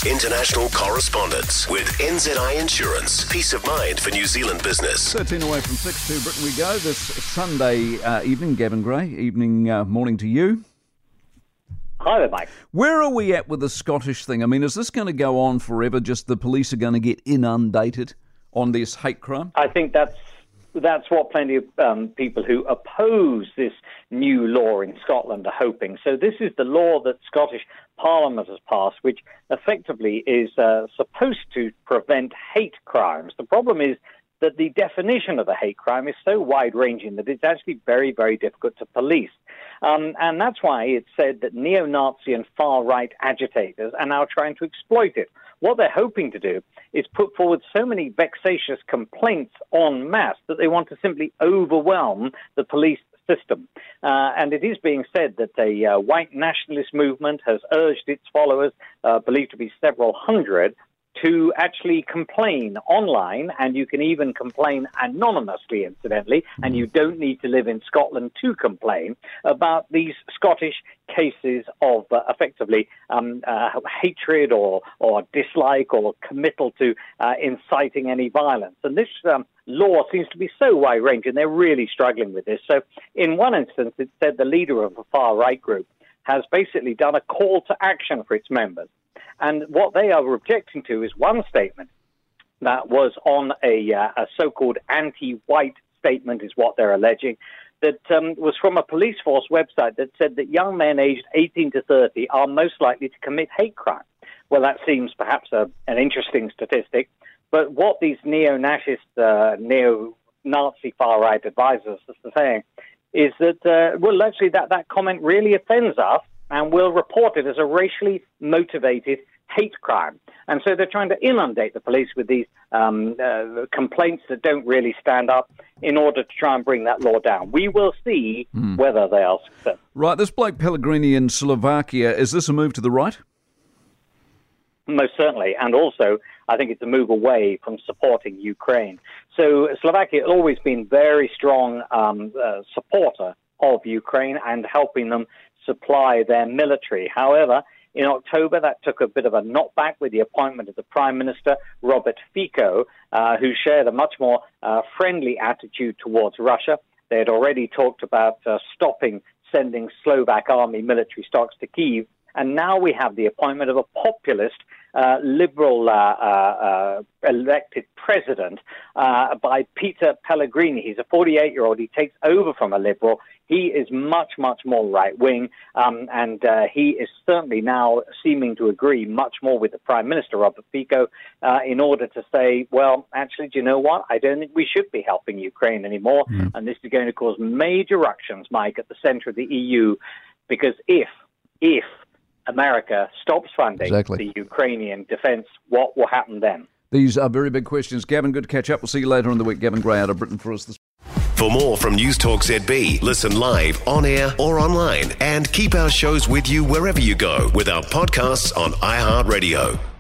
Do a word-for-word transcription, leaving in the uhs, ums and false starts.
international correspondence with N Z I Insurance. Peace of mind for New Zealand business. thirteen away from six to Britain we go this Sunday uh, evening. Gavin Gray, evening, uh, morning to you. Hi there, Mike. Where are we at with the Scottish thing? I mean, is this going to go on forever? Just the police are going to get inundated on this hate crime? I think that's that's what plenty of um, people who oppose this new law in Scotland are hoping. So this is the law that Scottish Parliament has passed, which effectively is uh, supposed to prevent hate crimes. The problem is that the definition of a hate crime is so wide-ranging that it's actually very, very difficult to police. Um, and that's why it's said that neo-Nazi and far-right agitators are now trying to exploit it. What they're hoping to do is put forward so many vexatious complaints en masse that they want to simply overwhelm the police system. Uh, and it is being said that a uh, white nationalist movement has urged its followers, uh, believed to be several hundred, to actually complain online, and you can even complain anonymously, incidentally, and you don't need to live in Scotland to complain about these Scottish cases of uh, effectively um, uh, hatred or, or dislike or committal to uh, inciting any violence. And this um, law seems to be so wide-ranging, they're really struggling with this. So in one instance, it said the leader of a far-right group has basically done a call to action for its members. And what they are objecting to is one statement that was on a, uh, a so-called anti-white statement, is what they're alleging, that um, was from a police force website that said that young men aged eighteen to thirty are most likely to commit hate crime. Well, that seems perhaps a, an interesting statistic, but what these neo-Nazist, uh, neo-Nazi far-right advisors are saying is that, uh, well, actually that, that comment really offends us, and we'll report it as a racially motivated hate crime. And so they're trying to inundate the police with these um, uh, complaints that don't really stand up in order to try and bring that law down. We will see mm. whether they are successful. Right, this bloke Pellegrini in Slovakia, is this a move to the right? Most certainly, and also I think it's a move away from supporting Ukraine. So Slovakia has always been very strong um, uh, supporter of Ukraine and helping them supply their military. However, in October, that took a bit of a knockback with the appointment of the Prime Minister, Robert Fico, uh, who shared a much more uh, friendly attitude towards Russia. They had already talked about uh, stopping sending Slovak army military stocks to Kyiv. And now we have the appointment of a populist, uh, liberal uh, uh, uh, elected president uh, by Peter Pellegrini. He's a forty-eight-year-old. He takes over from a liberal. He is much, much more right-wing, um, and uh, he is certainly now seeming to agree much more with the Prime Minister, Robert Fico, uh, in order to say, well, actually, do you know what? I don't think we should be helping Ukraine anymore, mm. and this is going to cause major ructions, Mike, at the center of the E U, because if, if America stops funding exactly. the Ukrainian defense, what will happen then? These are very big questions. Gavin, good to catch up. We'll see you later in the week. Gavin Gray out of Britain for us this For more from News Talk Z B, listen live, on air or online, and keep our shows with you wherever you go with our podcasts on iHeartRadio.